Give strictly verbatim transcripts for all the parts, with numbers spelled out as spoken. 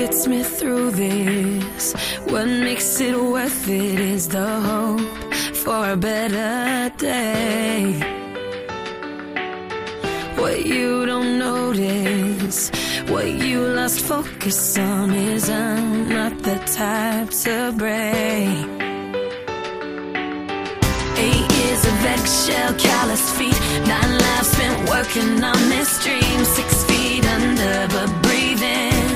gets me through this, what makes it worth it is the hope for a better day. What you don't notice, what you lost focus on, is I'm not the type to break. Eight years of eggshell, calloused feet, nine lives spent working on this dream. Six feet under but breathing.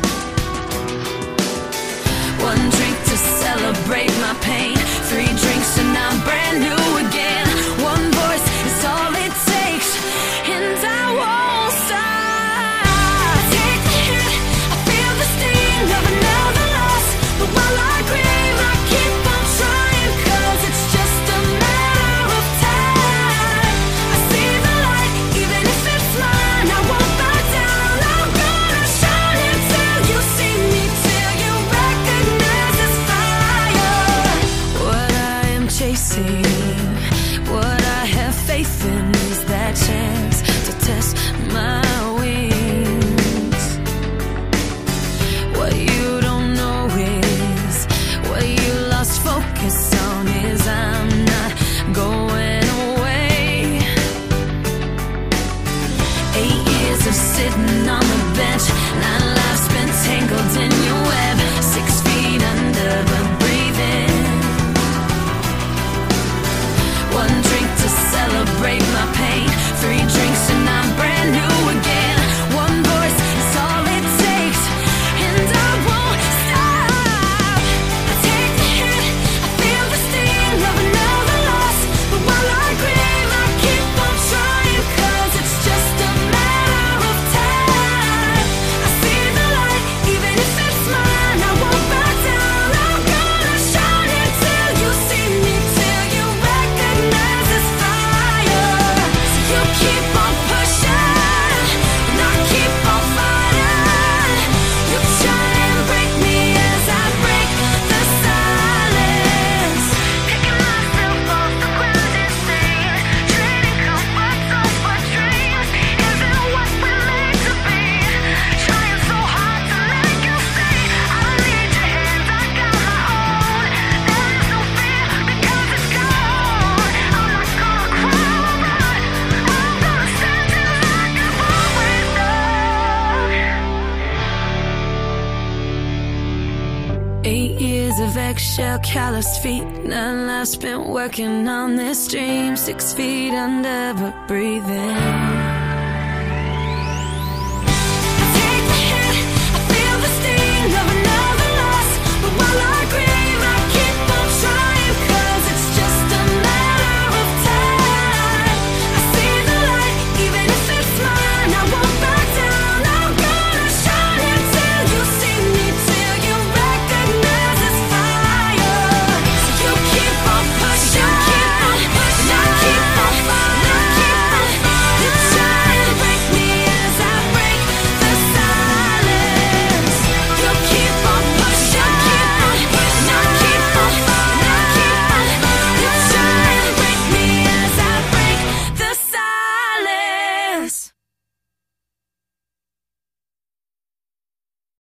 One drink to celebrate my pain, three drinks and I'm brand new again. One voice is all it takes, and I won't stop. Take the hit, I feel the sting of another loss, but while I grieve I keep on trying, cause it's just a matter of time. I see the light, even if it's mine, I won't back down. I'm gonna shine until you see me, till you recognize this fire. What I am chasing, what I have faith in, is that chance to test my wings. What you don't know is, what you lost focus on, is I'm not going away. Eight years of sitting on the bench, nine lives spent tangled in your web. Six feet under but breathing. One drink to celebrate my pain, three drinks and I'm brand new again. One voice is all it takes, and I won't stop. I take the hit, I feel the sting of another loss, but while I grieve I keep on trying, cause it's just a matter of time. I see the light, even if it's mine, I won't back down. I'm gonna shine until you see me, till you recognize this fire. So you keep on pushing, and I keep on fighting. You try and break me as I break the silence. Picking myself off the ground insane, trading comforts over dreams. Isn't what we're meant to be, trying so hard to make you see. I don't need your hands, I got my own. There is no fear because it's gone. I'm not gonna cry or run, I'm gonna stand in like I've always done. Eight years of eggshell, calloused feet, nine lives spent working on this dream. Six feet under but breathing.